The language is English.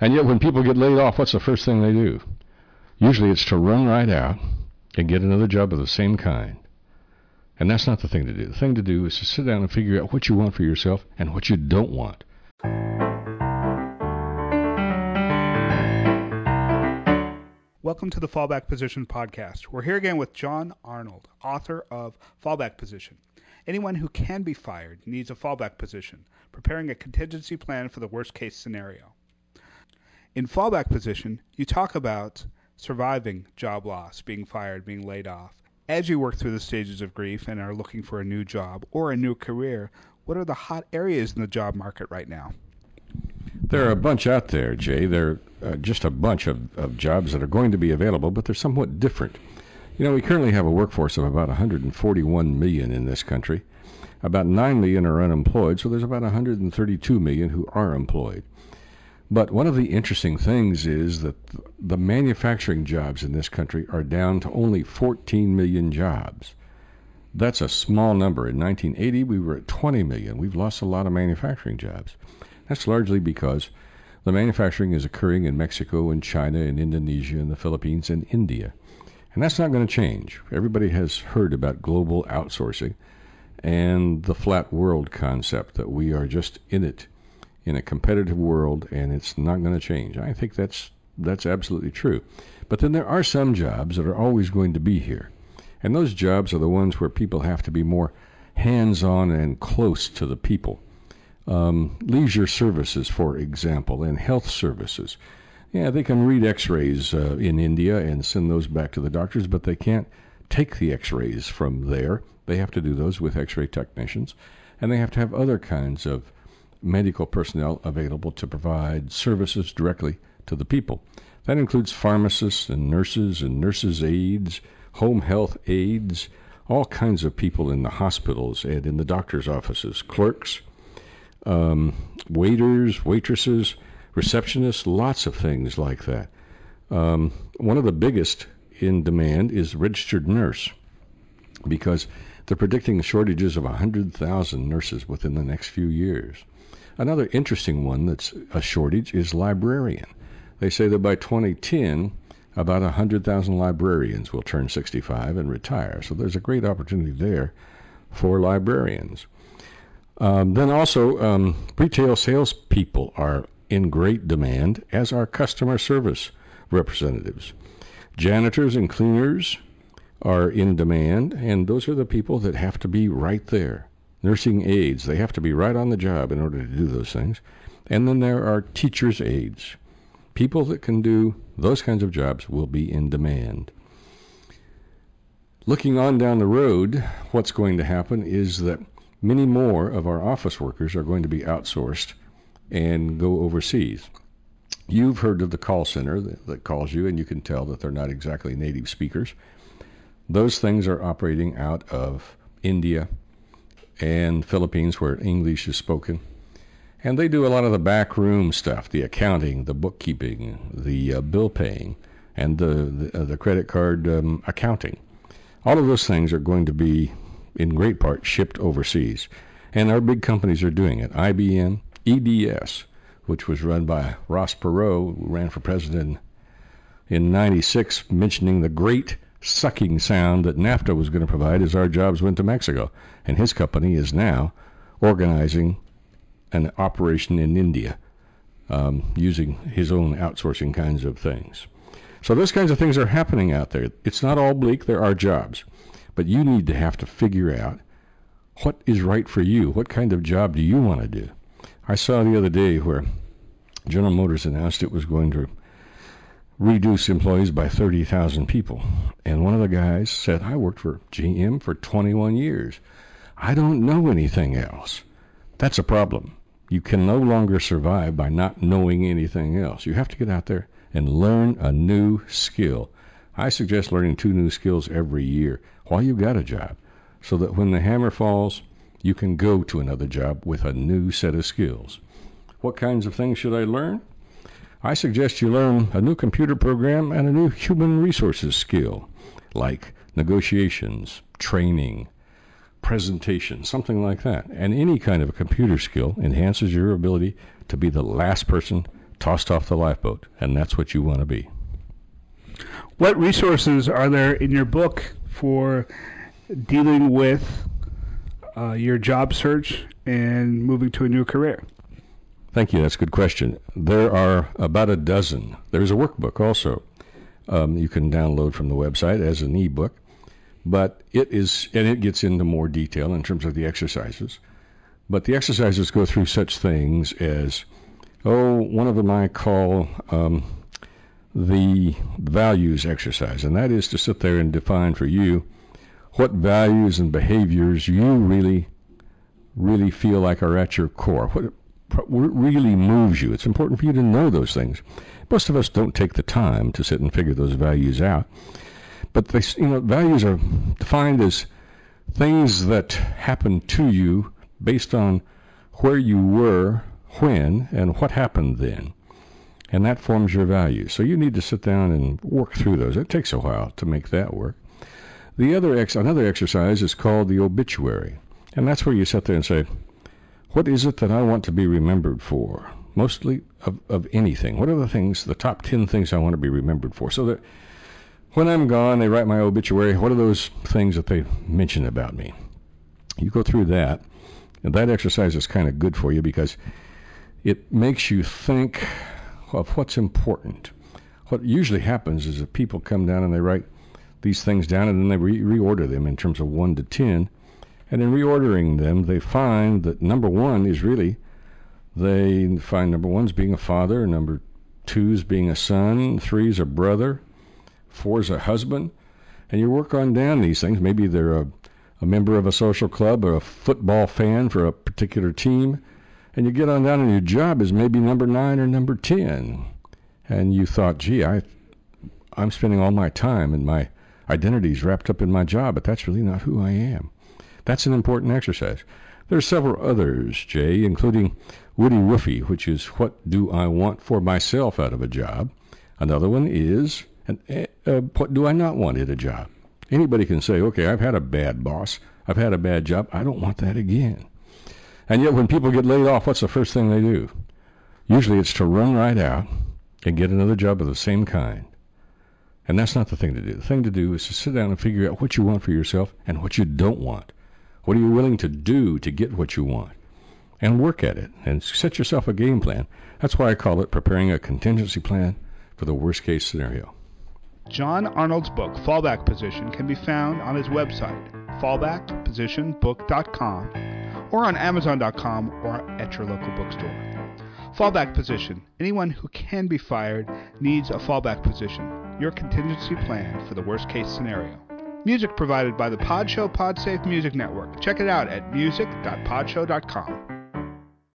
And yet when people get laid off, what's the first thing they do? Usually it's to run right out and get another job of the same kind. And that's not the thing to do. The thing to do is to sit down and figure out what you want for yourself and what you don't want. Welcome to the Fallback Position Podcast. We're here again with John Arnold, author of Fallback Position. Anyone who can be fired needs a fallback position, preparing a contingency plan for the worst-case scenario. In Fallback Position, you talk about surviving job loss, being fired, being laid off. As you work through the stages of grief and are looking for a new job or a new career, what are the hot areas in the job market right now? There are a bunch out there, Jay. There are just a bunch of jobs that are going to be available, but they're somewhat different. You know, we currently have a workforce of about 141 million in this country. About 9 million are unemployed, so there's about 132 million who are employed. But one of the interesting things is that the manufacturing jobs in this country are down to only 14 million jobs. That's a small number. In 1980, we were at 20 million. We've lost a lot of manufacturing jobs. That's largely because the manufacturing is occurring in Mexico and China and Indonesia and the Philippines and India. And that's not going to change. Everybody has heard about global outsourcing and the flat world concept, that we are just in it, in a competitive world, and it's not going to change. I think that's absolutely true. But then there are some jobs that are always going to be here. And those jobs are the ones where people have to be more hands-on and close to the people. Leisure services, for example, and health services. Yeah, they can read x-rays in India and send those back to the doctors, but they can't take the x-rays from there. They have to do those with x-ray technicians, and they have to have other kinds of medical personnel available to provide services directly to the people. That includes pharmacists and nurses' aides, home health aides, all kinds of people in the hospitals and in the doctor's offices, clerks, waiters, waitresses, receptionists, lots of things like that. One of the biggest in demand is registered nurse, because they're predicting shortages of 100,000 nurses within the next few years. Another interesting one that's a shortage is librarian. They say that by 2010, about 100,000 librarians will turn 65 and retire. So there's a great opportunity there for librarians. Then also, retail salespeople are in great demand, as are customer service representatives. Janitors and cleaners are in demand, and those are the people that have to be right there. Nursing aides, they have to be right on the job in order to do those things. And then there are teachers' aides. People that can do those kinds of jobs will be in demand. Looking on down the road, what's going to happen is that many more of our office workers are going to be outsourced and go overseas. You've heard of the call center that calls you, and you can tell that they're not exactly native speakers. Those things are operating out of India and Philippines, where English is spoken. And they do a lot of the backroom stuff, the accounting, the bookkeeping, the bill paying, and the credit card accounting. All of those things are going to be, in great part, shipped overseas. And our big companies are doing it. IBM, EDS, which was run by Ross Perot, who ran for president in 96, mentioning the great sucking sound that NAFTA was going to provide as our jobs went to Mexico. And his company is now organizing an operation in India, using his own outsourcing kinds of things. So those kinds of things are happening out there. It's not all bleak. There are jobs. But you need to have to figure out what is right for you. What kind of job do you want to do? I saw the other day where General Motors announced it was going to reduce employees by 30,000 people. And one of the guys said, I worked for GM for 21 years. I don't know anything else. That's a problem. You can no longer survive by not knowing anything else. You have to get out there and learn a new skill. I suggest learning 2 new skills every year while you've got a job, so that when the hammer falls, you can go to another job with a new set of skills. What kinds of things should I learn? I suggest you learn a new computer program and a new human resources skill, like negotiations, training, presentation, something like that. And any kind of a computer skill enhances your ability to be the last person tossed off the lifeboat, and that's what you want to be. What resources are there in your book for dealing with your job search and moving to a new career? Thank you. That's a good question. There are about a dozen. There's a workbook also you can download from the website as an ebook, but it gets into more detail in terms of the exercises. But the exercises go through such things as, one of them I call the values exercise, and that is to sit there and define for you what values and behaviors you really feel like are at your core, what really moves you. It's important for you to know those things. Most of us don't take the time to sit and figure those values out, but values are defined as things that happen to you based on where you were, when, and what happened then. And that forms your values. So you need to sit down and work through those. It takes a while to make that work. Another exercise is called the obituary. And that's where you sit there and say, what is it that I want to be remembered for? Mostly of anything. What are the top 10 things I want to be remembered for? So that when I'm gone, they write my obituary. What are those things that they mention about me? You go through that. And that exercise is kind of good for you because it makes you think of what's important. What usually happens is that people come down and they write these things down and then they reorder them in terms of 1 to 10. And in reordering them, they find that number 1 is they find number 1's being a father, number 2's being a son, 3's a brother, 4's a husband. And you work on down these things. Maybe they're a member of a social club or a football fan for a particular team. And you get on down and your job is maybe number 9 or number 10. And you thought, gee, I'm spending all my time and my identity's wrapped up in my job, but that's really not who I am. That's an important exercise. There are several others, Jay, including Woody Woofy, which is what do I want for myself out of a job. Another one is what do I not want in a job. Anybody can say, okay, I've had a bad boss. I've had a bad job. I don't want that again. And yet when people get laid off, what's the first thing they do? Usually it's to run right out and get another job of the same kind. And that's not the thing to do. The thing to do is to sit down and figure out what you want for yourself and what you don't want. What are you willing to do to get what you want? And work at it and set yourself a game plan. That's why I call it preparing a contingency plan for the worst case scenario. John Arnold's book, Fallback Position, can be found on his website, fallbackpositionbook.com, or on Amazon.com or at your local bookstore. Fallback Position. Anyone who can be fired needs a fallback position, your contingency plan for the worst case scenario. Music provided by the Podshow Podsafe Music Network. Check it out at music.podshow.com.